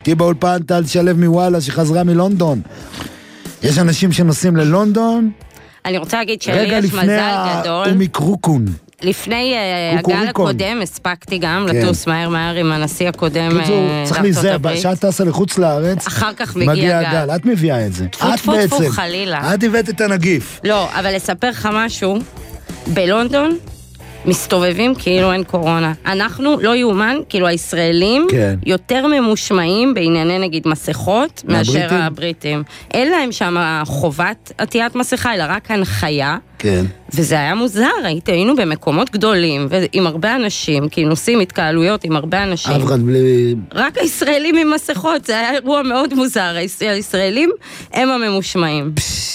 איתי באולפן טל שלו מוואלה שחזרה מלונדון. יש אנשים שנוסעים ללונדון. אני רוצה להגיד שלי יש מזל גדול. ומקרוקון. לפני הגל הקודם הספקתי גם לטוס מהר עם הנשיא הקודם צריך להיזהר, שאת טסה לחוץ לארץ אחר כך מגיע הגל. את מביאה את זה. את בעצם, חלילה. את הבאת את הנגיף. לא, אבל לספר לך משהו, בלונדון מסתובבים כאילו אין קורונה. אנחנו לא יאומן, כאילו הישראלים יותר ממושמעים בענייני נגיד מסכות מאשר הבריטים. אין להם שם חובת עטיית מסכה, אלא רק הנחיה. כן. וזה היה מוזר, היינו במקומות גדולים, ועם הרבה אנשים, כי נוסעים התקהלויות עם הרבה אנשים. רק הישראלים עם מסכות, זה היה אירוע מאוד מוזר. הישראלים הם הממושמעים.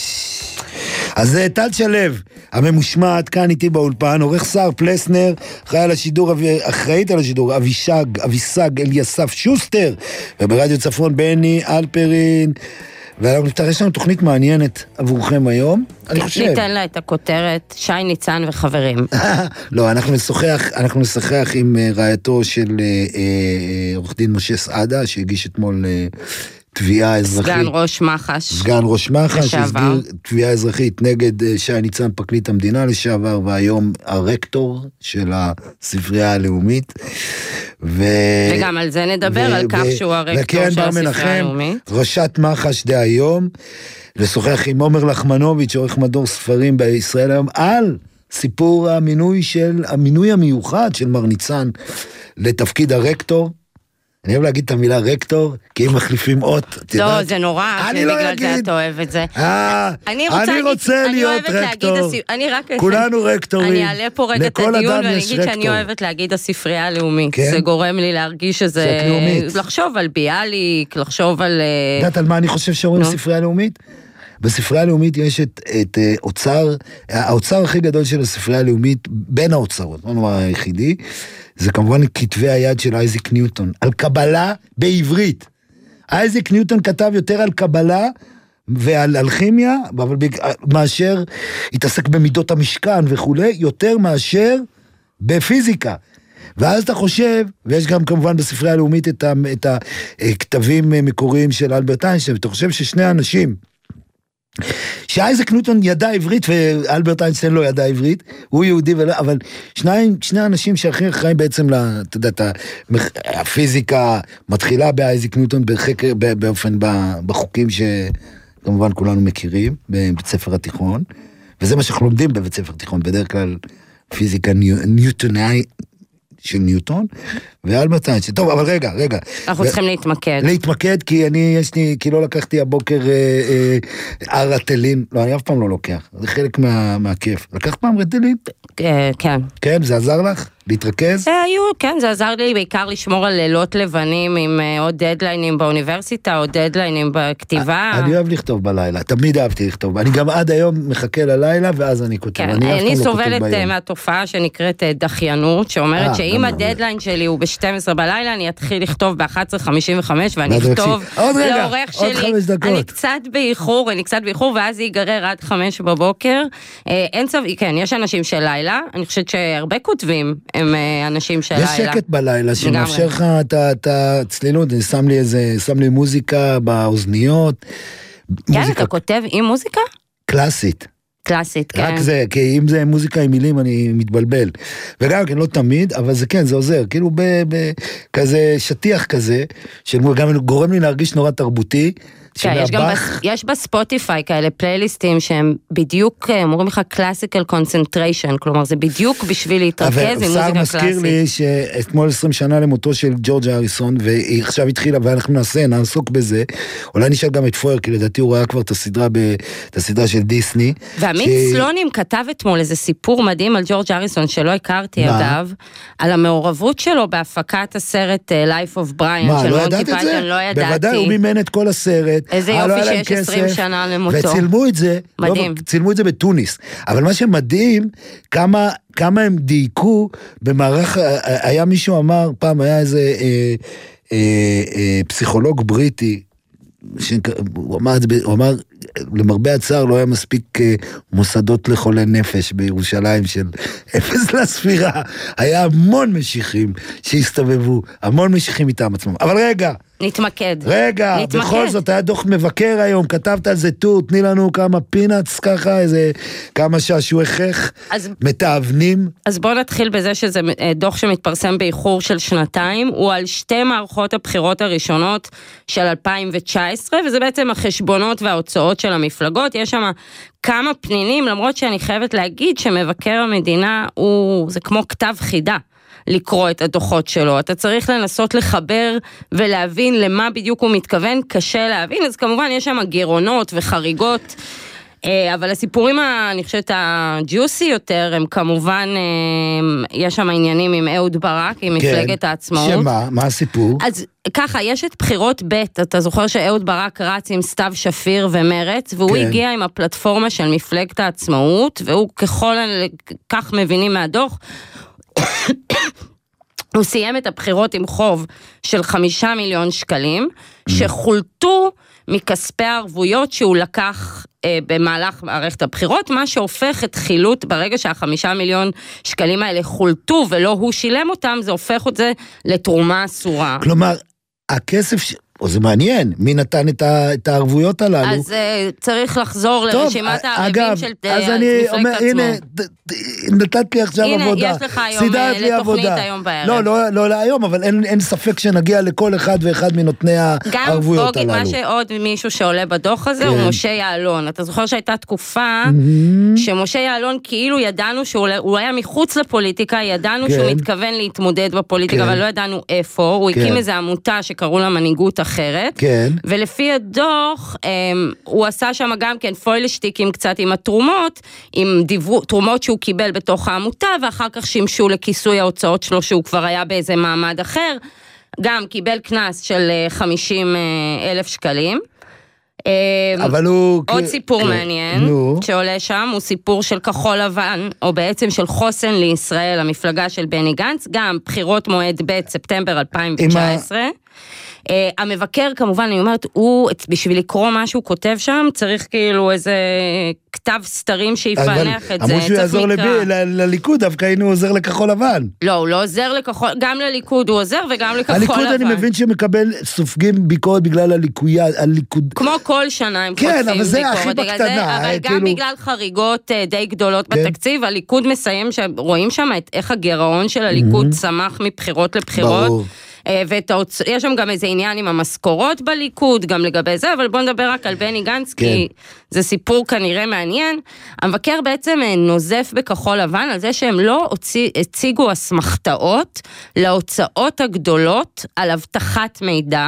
אז טל שלו, הממושמעת כאן איתי באולפן, עורך שר פלסנר, אחראית על השידור, אביסג אליסף שוסטר, וברדיו צפון בני אלפרין, יש לנו תוכנית מעניינת עבורכם היום, אני חושב. ניתן לה את הכותרת, שי ניצן וחברים. לא, אנחנו נשוחח עם רעייתו של עורך דין משה סעדה, שהגיש אתמול תביעה אזרחית. סגן ראש מח"ש, הסגיר תביעה אזרחית נגד שי ניצן פרקליט המדינה לשעבר, והיום הרקטור של הספרייה הלאומית. וגם על זה נדבר, על כך שהוא הרקטור של הספרייה הלאומית. ראשת מח"ש דהיום, לשוחח עם עומר לחמנוביץ', עורך מדור ספרים בישראל היום, על סיפור המינוי המיוחד של מר ניצן לתפקיד הרקטור. אני אוהב להגיד את המילה רקטור, כי אם מחליפים אות, לא, זה נורא, שבגלל זה אתה אוהב את זה. אני רוצה להיות רקטור. כולנו רקטורים. אני אעלה פה רגע את הדיון, ואני אגיד שאני אוהבת להגיד הספרייה הלאומית. זה גורם לי להרגיש שזה... לחשוב על ביאליק, לחשוב על... יודעת על מה אני חושב שאומרים ספרייה לאומית? בספרייה הלאומית יש את האוצר הכי גדול של הספרייה הלאומית, בין האוצרות, היחידי, זה כמובן כתבי היד של אייזק ניוטון, על קבלה בעברית. אייזק ניוטון כתב יותר על קבלה ועל אלכימיה, אבל מאשר התעסק במידות המשכן וכו', יותר מאשר בפיזיקה. ואז אתה חושב, ויש גם כמובן בספרייה הלאומית את הכתבים מקוריים של אלברט איינשטיין, ואתה חושב ששני האנשים, שאייזק ניוטון ידע עברית ואלברט איינשטיין לא ידע עברית, הוא יהודי אבל שני אנשים שהכי אחראים בעצם, אתה יודע, הפיזיקה מתחילה באייזק ניוטון באופן בחוקים שכמובן כולנו מכירים בבית ספר התיכון, וזה מה שאנחנו לומדים בבית ספר התיכון, בדרך כלל פיזיקה ניוטונאי של ניוטון, ואלברט איינשטיין. טוב, אבל רגע. אנחנו צריכים להתמקד, כי לא לקחתי הבוקר רטלין, לא, אני אף פעם לא לוקח, זה חלק מהכיף. לקח פעם רטלין? כן. כן, זה עזר לך? להתרכז? כן, זה עזר לי בעיקר לשמור על לילות לבנים עם עוד דדליינים באוניברסיטה, או דדליינים בכתיבה. אני אוהב לכתוב בלילה, תמיד אהבתי לכתוב. אני גם עד היום מחכה ללילה, ואז אני כותב. אני סובלת מהתופעה שנקראת דחיינות, שאומרת שאם הדדליין שלי הוא ב-12 בלילה, אני אתחיל לכתוב ב-11:55, ואני אכתוב לעורך שלי. אני קצת באיחור, ואז זה ייגרר עד 5 בבוקר. כן, יש אנשים של לילה, אני חושבת שהרבה כותבים הם אנשים של לילה. יש שקט בלילה שמאפשר לך את הצלילות, אני שם לי מוזיקה באוזניות. כן, אתה כותב עם מוזיקה? קלאסית, כן. רק זה, כי אם זה מוזיקה עם מילים אני מתבלבל. וגם כן, לא תמיד, אבל זה כן, זה עוזר. כאילו בכזה שטיח כזה, שגם גורם לי להרגיש נורא תרבותי, כן, יש בספוטיפיי כאלה פלייליסטים שהם בדיוק אומרים לך קלאסיקל קונצנטריישן, כלומר זה בדיוק בשביל להתרכז עם מוזיקה קלאסית. מזכיר לי שאתמול 20 שנה למותו של ג'ורג' הריסון, והיא עכשיו התחילה, ואנחנו נעסוק בזה, אולי נשאל גם את פויר, כי לדעתי הוא ראה כבר את הסדרה של דיסני. ועמית סלונים כתב אתמול איזה סיפור מדהים על ג'ורג' הריסון, שלא הכרתי אגב, על המעורבות שלו בהפקת הסרט Life of Brian, של מונטי פייתון, לא ידעתי. בוודאי, הוא מימן את כל הסרט. איזה יופי שיש 20 שנה למותו. וצילמו את זה, צילמו את זה בתוניס. אבל מה שמדהים, כמה הם דייקו במערך, היה מישהו אמר, פעם היה איזה פסיכולוג בריטי, הוא אמר, למרבה הצער לא היה מספיק מוסדות לחולי נפש בירושלים של 0 לספירה, היה המון משיחים שהסתובבו, המון משיחים איתם עצמם. אבל רגע, נתמקד. רגע, בכל זאת, היה דוח מבקר היום, כתבת על זה טור, תני לנו כמה פינאץ ככה, איזה כמה שעשועי חך, מתאבנים. אז בואו נתחיל בזה שזה דוח שמתפרסם באיחור של 2 הוא על 2 מערכות הבחירות הראשונות של 2019, וזה בעצם החשבונות וההוצאות של המפלגות, יש שם כמה פנינים, למרות שאני חייבת להגיד שמבקר המדינה זה כמו כתב חידה. לקרוא את הדוחות שלו, אתה צריך לנסות לחבר ולהבין למה בדיוק הוא מתכוון, קשה להבין, אז כמובן יש שם גירעונות וחריגות, אבל הסיפורים, אני חושבת, הג'וסי יותר, הם כמובן, יש שם עניינים עם אהוד ברק, עם מפלגת העצמאות. שמה? מה הסיפור? אז ככה, יש את בחירות ב', אתה זוכר שאהוד ברק רץ עם סתיו שפיר ומרץ, והוא הגיע עם הפלטפורמה של מפלגת העצמאות, והוא כך מבינים מהדוח, הוא סיים את הבחירות עם חוב של 5 מיליון שקלים, שחולטו מכספי הערבויות שהוא לקח במהלך מערכת הבחירות, מה שהופך את חילוט, ברגע שה5 מיליון שקלים האלה חולטו ולא הוא שילם אותם, זה הופך את זה לתרומה אסורה. כלומר, הכסף או זה מעניין, מי נתן את הערבויות הללו? אז צריך לחזור לרשימת הערבים של מפלגת עצמו. אז אני אומר, הנה, נתת לי עכשיו עבודה. הנה, יש לך היום לתוכנית היום בערב. לא להיום, אבל אין ספק שנגיע לכל אחד ואחד מנותני הערבויות הללו. גם מה שעוד מישהו שעולה בדוח הזה הוא משה יעלון. אתה זוכר שהייתה תקופה שמשה יעלון כאילו ידענו שהוא היה מחוץ לפוליטיקה, ידענו שהוא מתכוון להתמודד בפוליטיקה, אבל לא ידענו איפה. הוא הקים איזו עמותה שקראו לה מנהיגות אחרת, ולפי הדוח, הוא עשה שם גם כן פוילשטיקים קצת עם התרומות, עם תרומות שהוא קיבל בתוך העמותה, ואחר כך שימשו לכיסוי ההוצאות שלו, שהוא כבר היה באיזה מעמד אחר, גם קיבל קנס של 50,000 שקלים. אבל הוא... עוד סיפור מעניין שעולה שם, הוא סיפור של כחול לבן, או בעצם של חוסן לישראל, המפלגה של בני גנץ, גם בחירות מועד ב' ספטמבר 2019. המבקר כמובן, אני אומרת, הוא בשביל לקרוא מה שהוא כותב שם, צריך כאילו איזה כתב סתרים שיפענח את זה. אמרו שהוא יעזור לליכוד, דווקא היינו עוזר לכחול לבן. לא, הוא לא עוזר לכחול, גם לליכוד הוא עוזר וגם לכחול לבן. הליכוד אני מבין שמקבל, סופגים ביקורת בגלל הליכוד. כמו כל שנה הם כן, אבל זה הכי בקטנה. אבל גם בגלל חריגות די גדולות בתקציב, הליכוד מסיים, רואים שם איך הגירעון של הליכוד צמח מבחירות לבחירות. ברור. ויש שם גם איזה עניין עם המשכורות בליכוד, גם לגבי זה, אבל בואו נדבר רק על בני גנץ, כי זה סיפור כנראה מעניין. המבקר בעצם נוזף בכחול לבן על זה שהם לא הציגו אסמכתאות להוצאות הגדולות על הבטחת מידע,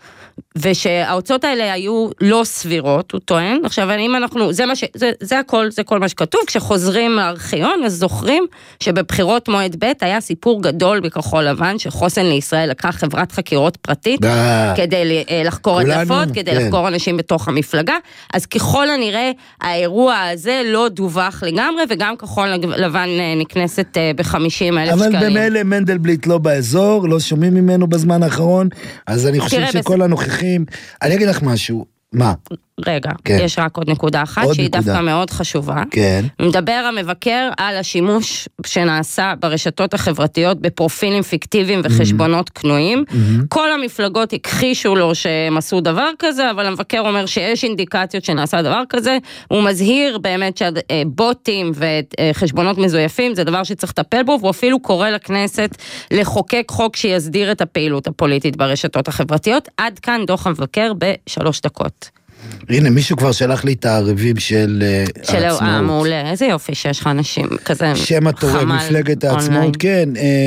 ושההוצאות האלה היו לא סבירות, הוא טוען. עכשיו, אם אנחנו, זה כל מה שכתוב, כשחוזרים לארכיון, אז זוכרים שבבחירות מועד ב' היה סיפור גדול בכחול לבן, שחוסן לישראל לקח חברת חקירות פרטית, כדי לחקור הדלפות, כדי לחקור אנשים בתוך המפלגה, אז ככל הנראה, האירוע הזה לא דווח לגמרי, וגם כחול לבן נכנסת ב-50,000 שקלים. אבל במילא מנדלבליט לא באזור, לא שומעים ממנו בזמן האחרון, אז אני חושב שכל הנוכחים, אני אגיד לך משהו, מה? רגע, יש רק עוד נקודה אחת, שהיא דווקא מאוד חשובה. מדבר המבקר על השימוש שנעשה ברשתות החברתיות, בפרופילים פיקטיביים וחשבונות קנויים. כל המפלגות הכחישו לו שהם עשו דבר כזה, אבל המבקר אומר שיש אינדיקציות שנעשה דבר כזה. הוא מזהיר באמת שבוטים וחשבונות מזויפים, זה דבר שצריך לטפל בו, והוא אפילו קורא לכנסת לחוקק חוק שיסדיר את הפעילות הפוליטית ברשתות החברתיות. עד כאן דוח המבקר ב3 דקות. הנה, מישהו כבר שלח לי את הערבים של העצמאות. מעולה, איזה יופי שיש לך אנשים כזה שם התורם, מפלגת העצמאות, כן,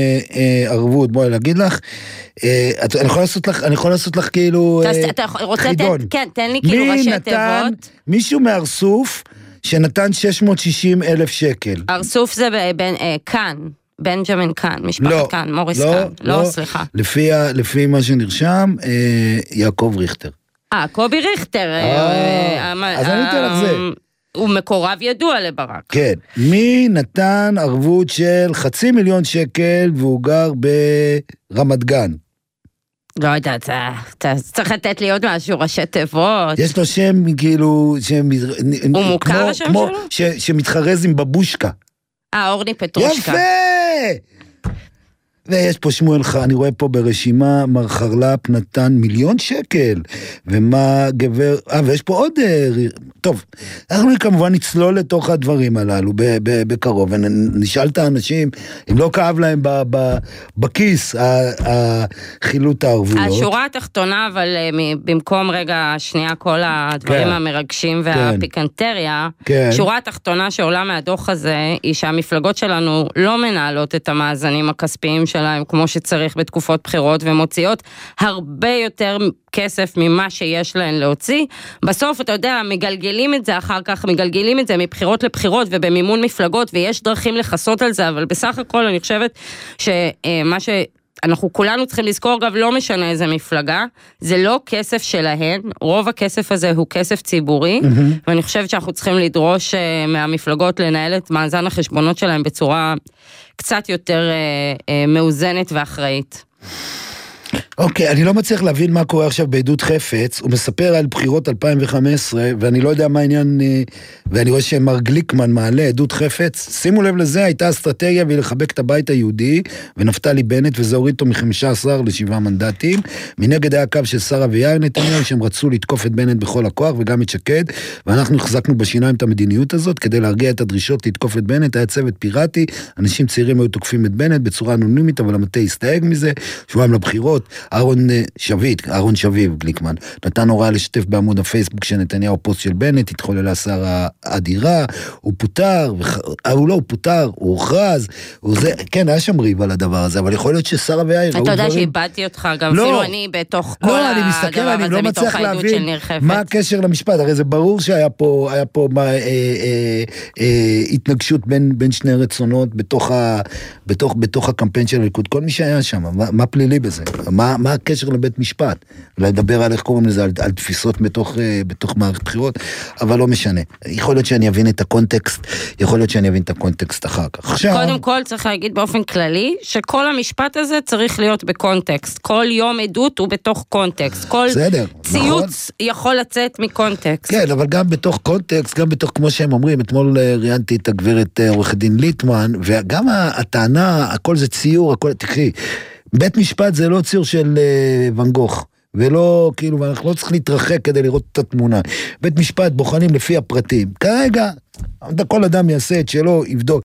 ערבות, בואי להגיד לך, אני יכול לעשות לך כאילו חידון. כן, תן לי כאילו ראשי תיבות. מישהו מארסוף שנתן 660,000 שקל. ארסוף זה כאן. בנג'מין קאן, משפחת קאן, מוריס קאן. לא, סליחה. לפי מה שנרשם, יעקב ריכטר. קובי ריכטר. אז אני אתן לך זה. הוא מקורב ידוע לברק. כן. מי נתן ערבות של 500,000 שקל, והוא גר ברמת גן? לא יודעת, אתה צריך לתת לי עוד משהו, ראשי תיבות. יש לו שם כאילו, הוא מוכר השם שלו? שמתחרז עם בבושקה. אורני פטרושקה. יפה! ויש פה שמואל, אני רואה פה ברשימה, מר חרל"פ נתן 1,000,000 שקל, ומה גבר, ויש פה עוד, טוב, אנחנו כמובן נצלול לתוך הדברים הללו בקרוב, ונשאל את האנשים, אם לא כאב להם בכיס, חילוט הערבויות. השורה התחתונה, אבל במקום רגע שנייה כל הדברים המרגשים והפיקנטריה, שורה התחתונה שעולה מהדוח הזה, היא שהמפלגות שלנו לא מנהלות את המאזנים הכספיים שלהם כמו שצריך בתקופות בחירות, ומוציאות הרבה יותר כסף ממה שיש להן להוציא. בסוף, אתה יודע, מגלגלים את זה אחר כך, מגלגלים את זה מבחירות לבחירות ובמימון מפלגות, ויש דרכים לחסות על זה, אבל בסך הכל אני חושבת שמה אנחנו כולנו צריכים לזכור, אגב, לא משנה איזה מפלגה, זה לא כסף שלהן, רוב הכסף הזה הוא כסף ציבורי, ואני חושבת שאנחנו צריכים לדרוש מהמפלגות לנהל את מאזן החשבונות שלהם בצורה קצת יותר מאוזנת ואחראית. אוקיי, אני לא מצליח להבין מה קורה עכשיו בעדות חפץ, הוא מספר על בחירות 2015, ואני לא יודע מה העניין, ואני רואה שמר גליקמן מעלה עדות חפץ, שימו לב לזה, הייתה אסטרטגיה והיא לחבק את הבית היהודי, ונפתלי בנט, וזה הוריד אותו מ-15 ל7 מנדטים, מנגד היה קו של שרה ויאיר נתניהו, שהם רצו לתקוף את בנט בכל הכוח, וגם את שקד, ואנחנו החזקנו בשיניים את המדיניות הזאת, כדי להרגיע את הדרישות לתקוף את בנט, היה צוות פיראטי, אנשים צעירים היו תוקפים את בנט בצורה אנונימית, אבל המטה הסתייג מזה, שבועיים לבחירות, אהרון שביב, גליקמן, נתן הוראה לשתף בעמוד הפייסבוק של נתניהו פוסט של בנט, התחוללה שרה אדירה, הוא פוטר, הוא פוטר, הוא הוכרז, כן, היה שם ריב על הדבר הזה, אבל יכול להיות ששרה ויאיר, אתה יודע שאיבדתי אותך, גם אפילו אני בתוך כל הדבר הזה, מתוך העדות של ניר חפץ. מה הקשר למשפט? הרי זה ברור שהיה פה התנגשות בין שני רצונות בתוך הקמפיין של הליכוד, כל מי שהיה שם, מה פלילי בזה? מה הקשר לבית משפט? לדבר על איך קוראים לזה, על תפיסות בתוך מערכת בחירות, אבל לא משנה. יכול להיות שאני אבין את הקונטקסט, יכול להיות שאני אבין את הקונטקסט אחר כך. קודם כל צריך להגיד באופן כללי, שכל המשפט הזה צריך להיות בקונטקסט. כל יום עדות הוא בתוך קונטקסט. כל ציוץ יכול לצאת מקונטקסט. כן, אבל גם בתוך קונטקסט, גם בתוך, כמו שהם אומרים, אתמול ראיינתי את הגברת עורכת דין ליטמן, וגם הטענה, הכל זה ציור, הכל, תקחי, בית משפט זה לא ציור של ואן גוך, ולא, כאילו, ואנחנו לא צריכים להתרחק כדי לראות את התמונה. בית משפט בוחנים לפי הפרטים. כרגע, כל אדם יעשה את שלו, יבדוק.